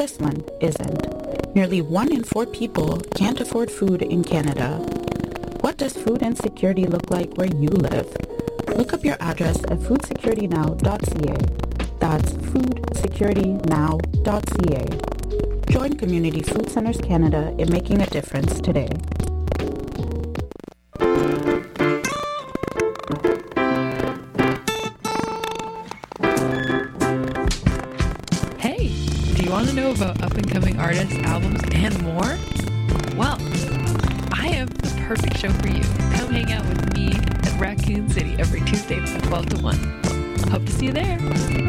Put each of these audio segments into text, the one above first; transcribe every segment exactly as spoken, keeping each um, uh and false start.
this one isn't. Nearly one in four people can't afford food in Canada. What does food insecurity look like where you live? Look up your address at food security now dot c a. That's food security now dot c a. Join Community Food Centers Canada in making a difference today. Hey, do you want to know about up-and-coming artists, albums, and more? Well, I have the perfect show for you. Come hang out with me at Raccoon City every Tuesday from twelve to one. Hope to see you there.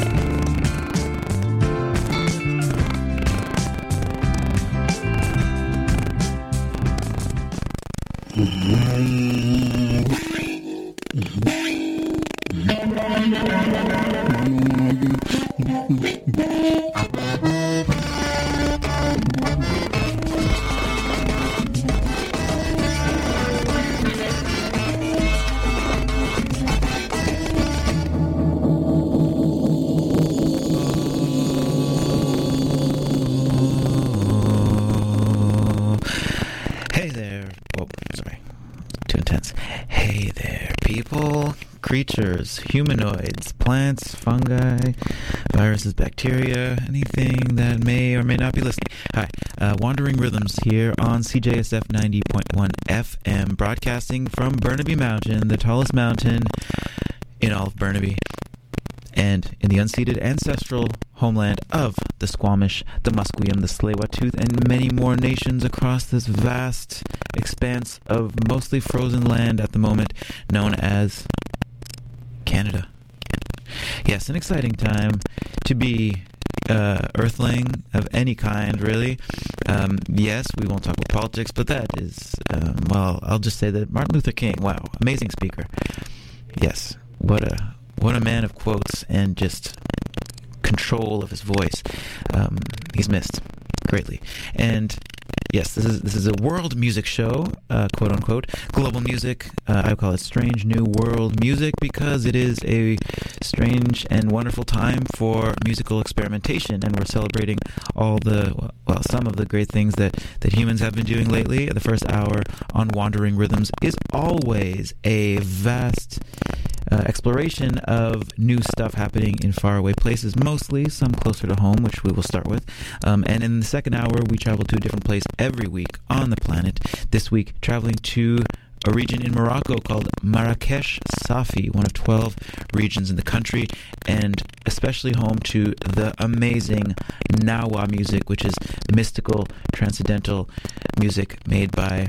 Creatures, humanoids, plants, fungi, viruses, bacteria, anything that may or may not be listening. Hi, uh, Wandering Rhythms here on C J S F ninety point one F M, broadcasting from Burnaby Mountain, the tallest mountain in all of Burnaby, and in the unceded ancestral homeland of the Squamish, the Musqueam, the Tsleil-Waututh, and many more nations across this vast expanse of mostly frozen land at the moment known as Canada. Yes, an exciting time to be uh, Earthling of any kind, really. Um, yes, we won't talk about politics, but that is, um, well, I'll just say that Martin Luther King, wow, amazing speaker. Yes, what a what a man of quotes and just control of his voice. Um, he's missed greatly. And yes, this is this is a world music show, uh, quote unquote, global music. Uh, I call it strange new world music because it is a strange and wonderful time for musical experimentation, and we're celebrating all the, well, some of the great things that, that humans have been doing lately. The first hour on Wandering Rhythms is always a vast Uh, exploration of new stuff happening in faraway places, mostly some closer to home, which we will start with. Um, and in the second hour, we travel to a different place every week on the planet. This week, traveling to a region in Morocco called Marrakech Safi, one of twelve regions in the country, and especially home to the amazing Gnawa music, which is mystical, transcendental music made by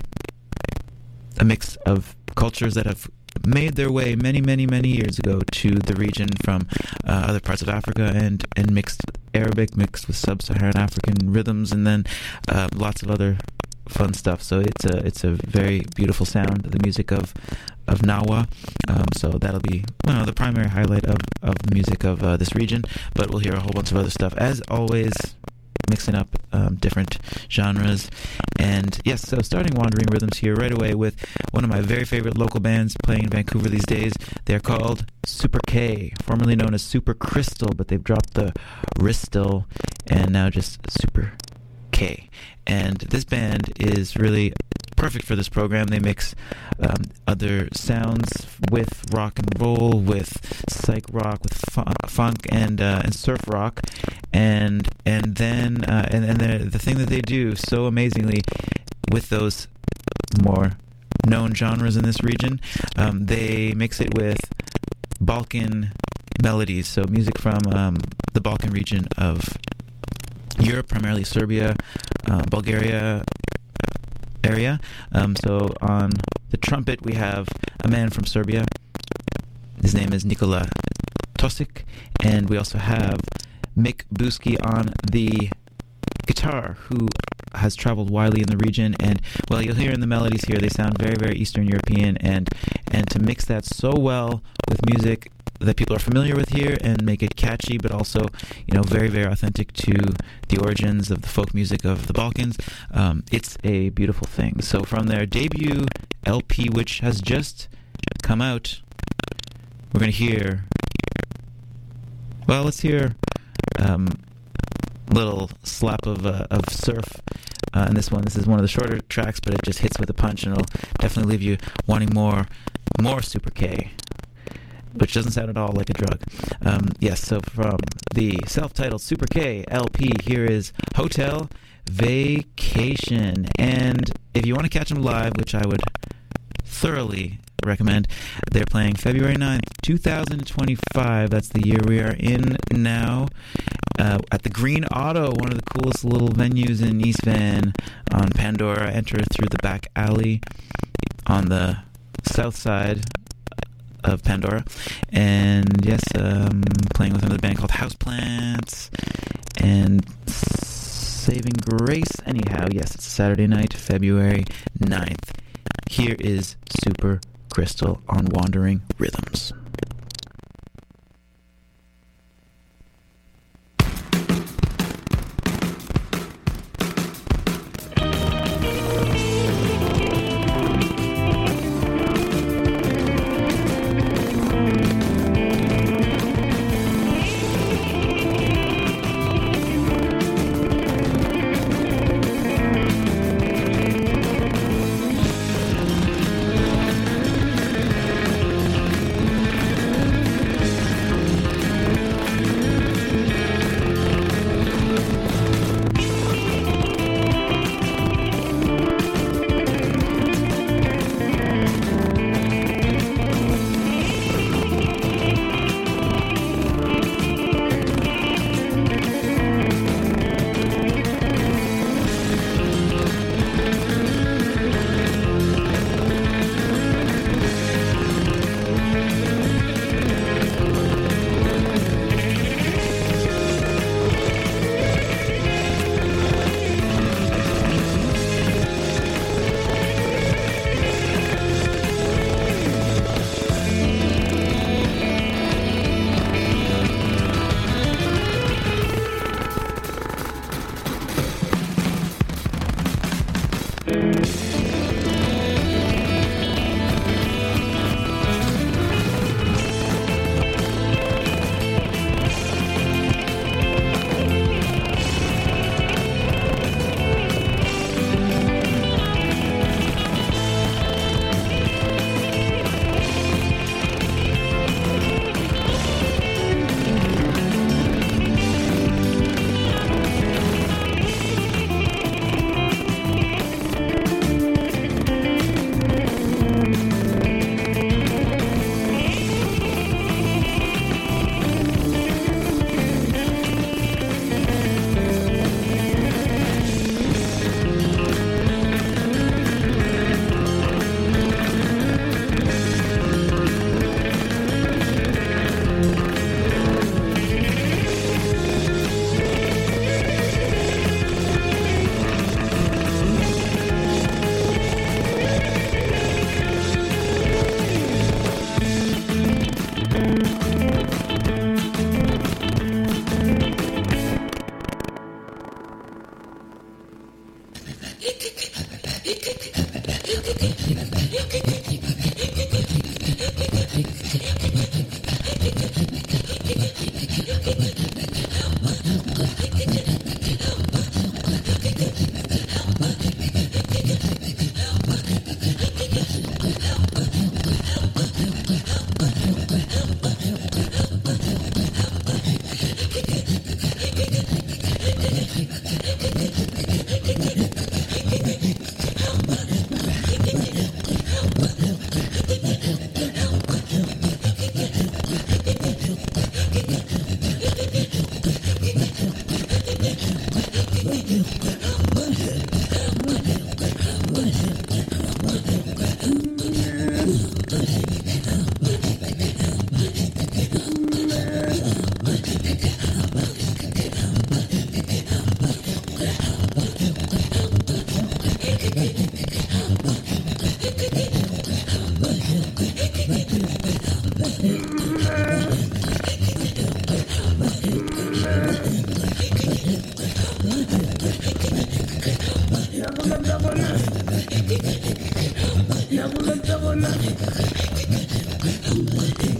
a mix of cultures that have made their way many, many, many years ago to the region from uh, other parts of Africa, and, and mixed Arabic, mixed with sub-Saharan African rhythms, and then uh, lots of other fun stuff. So it's a it's a very beautiful sound, the music of of Gnawa. Um, so that'll be, well, the primary highlight of, of the music of uh, this region, but we'll hear a whole bunch of other stuff. As always, mixing up um, different genres. And yes, so starting Wandering Rhythms here right away with one of my very favorite local bands playing in Vancouver these days. They're called Super K, formerly known as Super Crystal, but they've dropped the Ristal and now just Super K. And this band is really perfect for this program. They mix um, other sounds with rock and roll, with psych rock, with fu- funk and uh, and surf rock, and and then uh, and and the, the thing that they do so amazingly with those more known genres in this region, um, they mix it with Balkan melodies, so music from um, the Balkan region of Europe, primarily Serbia, uh, Bulgaria area. Um, so on the trumpet we have a man from Serbia. His name is Nikola Tosic, and we also have Mick Buski on the guitar, who has traveled widely in the region, and well, you'll hear in the melodies here, they sound very, very Eastern European, and and to mix that so well with music that people are familiar with here and make it catchy, but also, you know, very, very authentic to the origins of the folk music of the Balkans. Um, it's a beautiful thing. So from their debut L P, which has just come out, we're going to hear, well, let's hear um, little slap of uh, of surf uh, in this one. This is one of the shorter tracks, but it just hits with a punch, and it'll definitely leave you wanting more, more Super K, which doesn't sound at all like a drug. Um, yes, so from the self-titled Super K L P, here is Hotel Vacation. And if you want to catch them live, which I would thoroughly recommend, they're playing February ninth, twenty twenty-five. That's the year we are in now. Uh, at the Green Auto, one of the coolest little venues in East Van on Pandora. Enter through the back alley on the south side of Pandora. And yes, um, playing with another band called Houseplants and Saving Grace. Anyhow, yes, it's Saturday night, February ninth. Here is Super Crystal on Wandering Rhythms.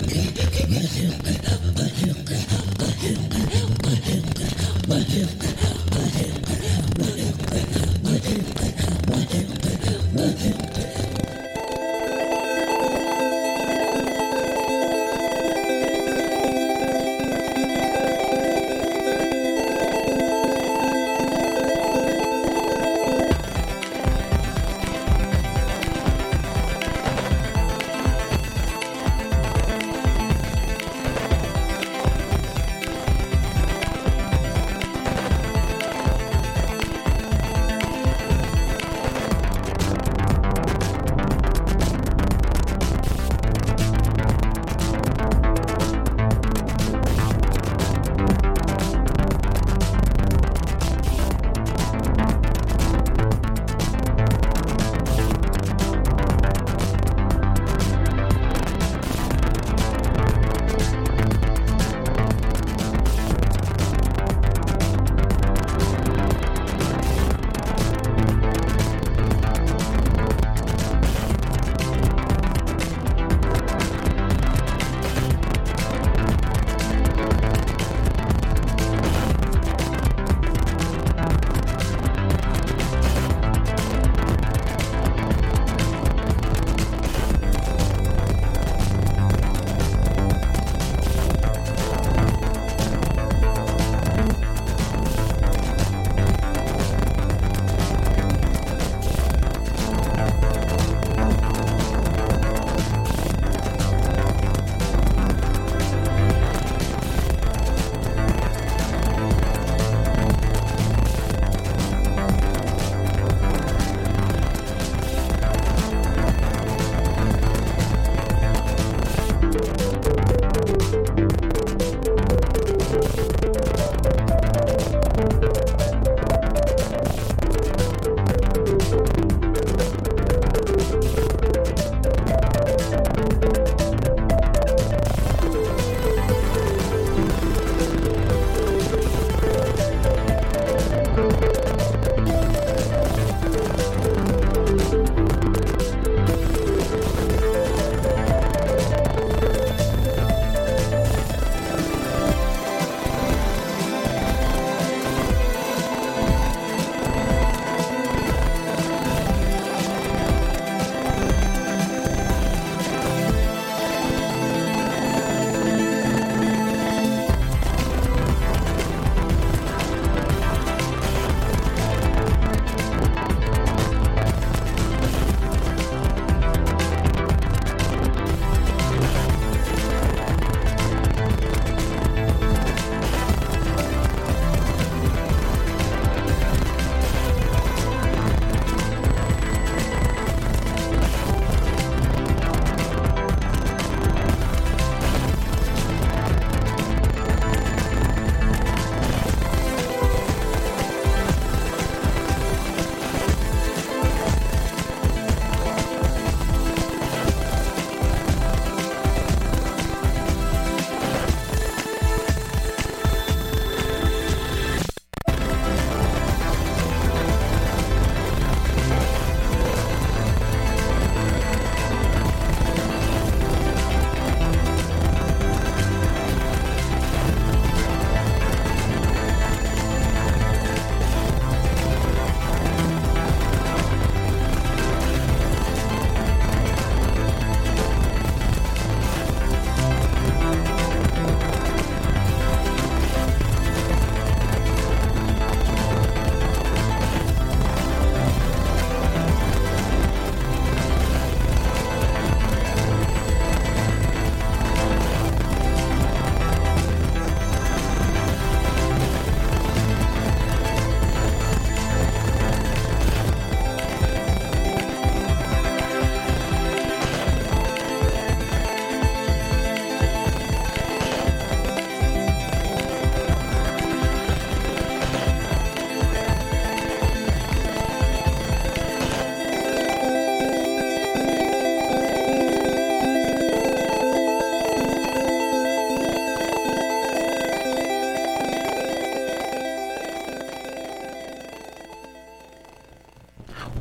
But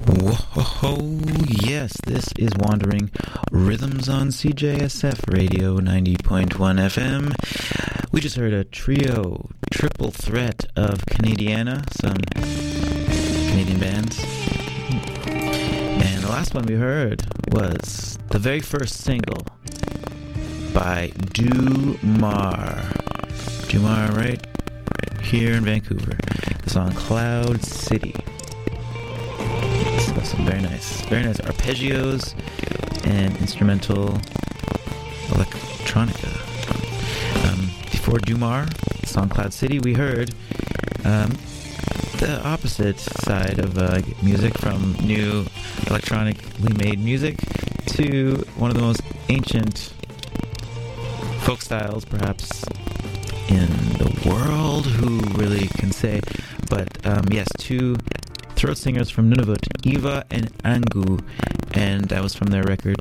Whoa, yes, this is Wandering Rhythms on C J S F Radio ninety point one F M. We just heard a trio, triple threat of Canadiana, some Canadian bands. And the last one we heard was the very first single by Dumar. Dumar, right? Right here in Vancouver. The song Cloud City. Some very nice, very nice arpeggios and instrumental electronica. Um, before Dumar, the song Cloud City, we heard um, the opposite side of uh, music, from new electronically made music to one of the most ancient folk styles, perhaps, in the world. Who really can say? But um, yes, two throat singers from Nunavut, Eva and Angu, and that was from their record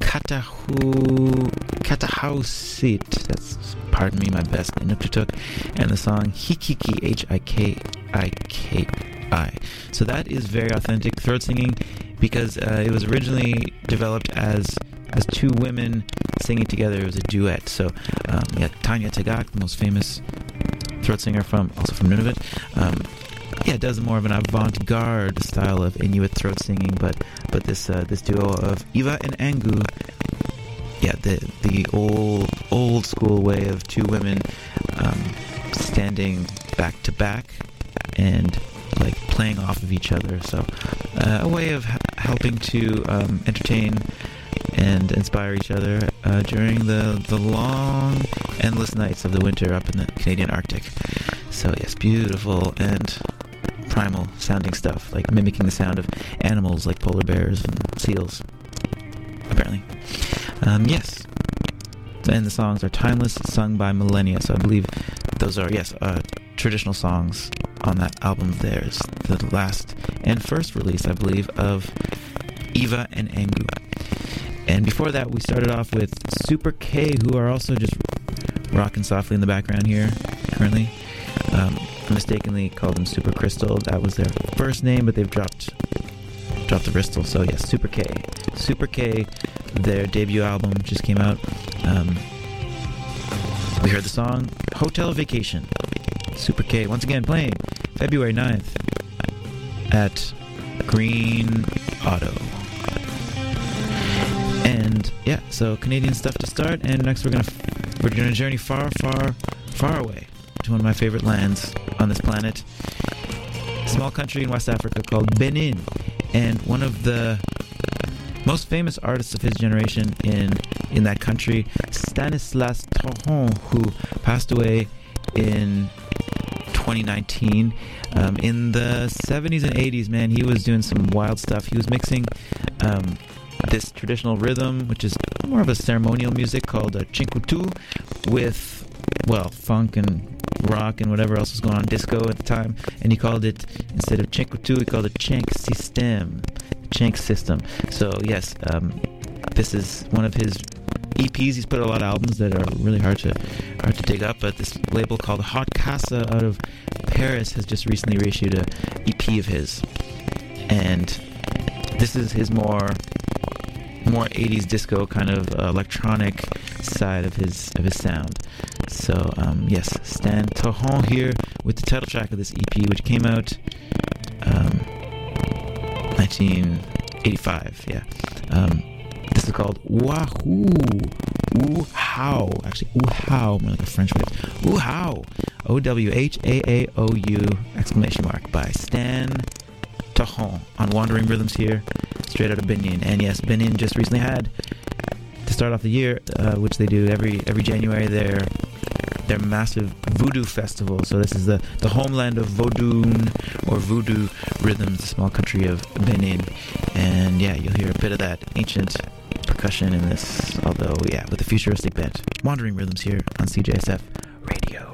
Katahu Katahausit. That's, pardon me, my best Inuktitut, and the song Hikiki, H I K I K I. So that is very authentic throat singing, because uh, it was originally developed as as two women singing together. It was a duet. So um, yeah, Tanya Tagaq, the most famous throat singer from also from Nunavut. Um, Yeah, it does more of an avant-garde style of Inuit throat singing, but but this uh, this duo of Eva and Angu, yeah, the the old old school way of two women um, standing back to back and like playing off of each other. So uh, a way of ha- helping to um, entertain and inspire each other uh, during the the long, endless nights of the winter up in the Canadian Arctic. So yes, beautiful and primal sounding stuff, like mimicking the sound of animals like polar bears and seals, apparently. Um, yes. And the songs are timeless, sung by millennia, so I believe those are, yes, uh, traditional songs on that album of theirs, the last and first release, I believe, of Eva and Angu. And before that, we started off with Super K, who are also just rocking softly in the background here, currently. Um, I mistakenly called them Super Crystal. That was their first name, but they've dropped dropped the Crystal. So yes, Super K. Super K, their debut album just came out. Um, we heard the song Hotel Vacation. Super K, once again playing February ninth at Green Auto. And yeah, so Canadian stuff to start, and next we're gonna we're gonna journey far, far, far away to one of my favorite lands on this planet. A small country in West Africa called Benin, and one of the most famous artists of his generation in in that country, Stanislas Tohon, who passed away in twenty nineteen. Um, in the seventies and eighties, man, he was doing some wild stuff. He was mixing um, this traditional rhythm, which is more of a ceremonial music called uh, Chinkutu, with, well, funk and rock and whatever else was going on, disco at the time, and he called it, instead of Chinkutu, he called it Chenk System. Chenk System. So yes, um, this is one of his E Ps. He's put a lot of albums that are really hard to hard to dig up, but this label called Hot Casa out of Paris has just recently reissued a E P of his, and this is his more more eighties disco kind of uh, electronic side of his of his sound. So um, yes, Stan Tohon here with the title track of this E P, which came out um, nineteen eighty-five. Yeah, um, this is called Wahoo. Ooh how, actually ooh how, more like a French word. Ooh how, O W H A A O U exclamation mark, by Stan Tohon on Wandering Rhythms here, straight out of Benin. And yes, Benin just recently had, to start off the year, uh, which they do every every January, their their massive voodoo festival. So this is the, the homeland of Vodun, or voodoo rhythms, the small country of Benin. And yeah, you'll hear a bit of that ancient percussion in this, although yeah, with a futuristic bent. Wandering Rhythms here on C J S F Radio.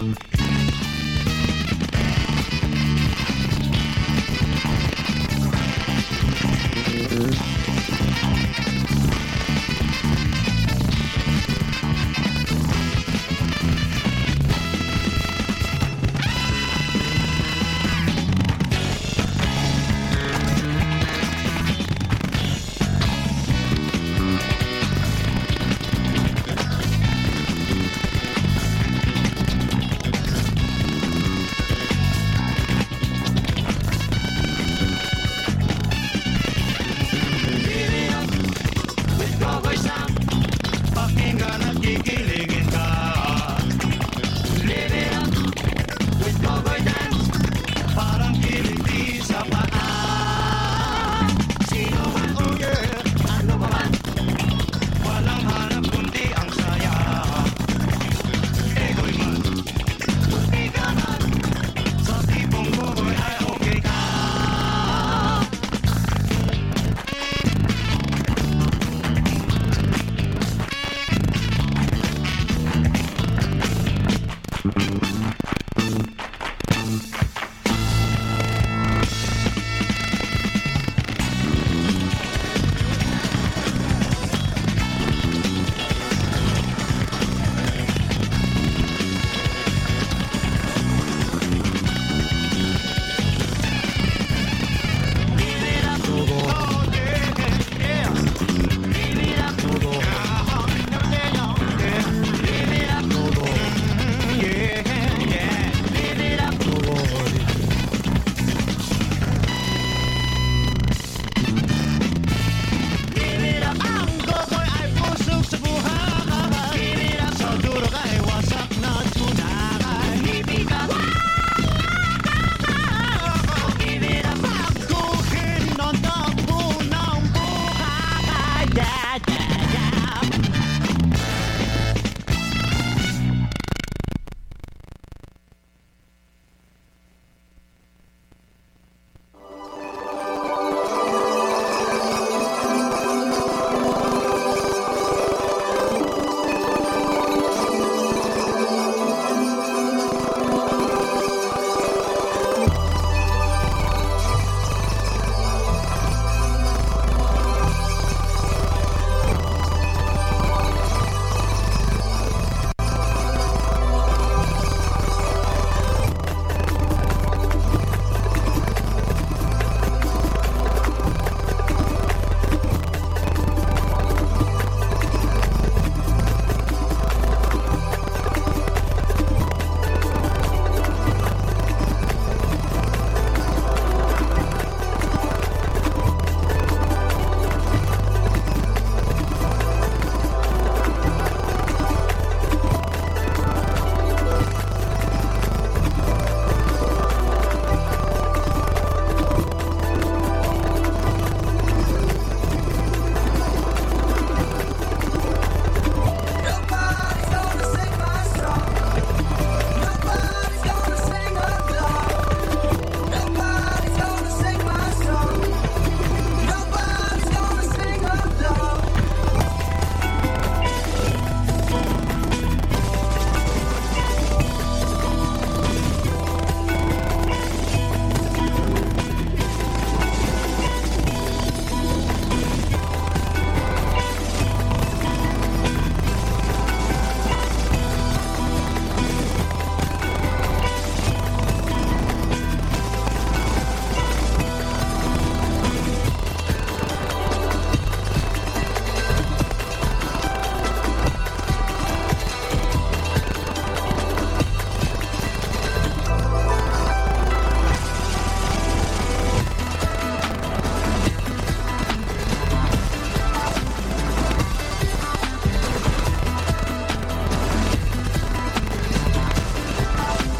Bye.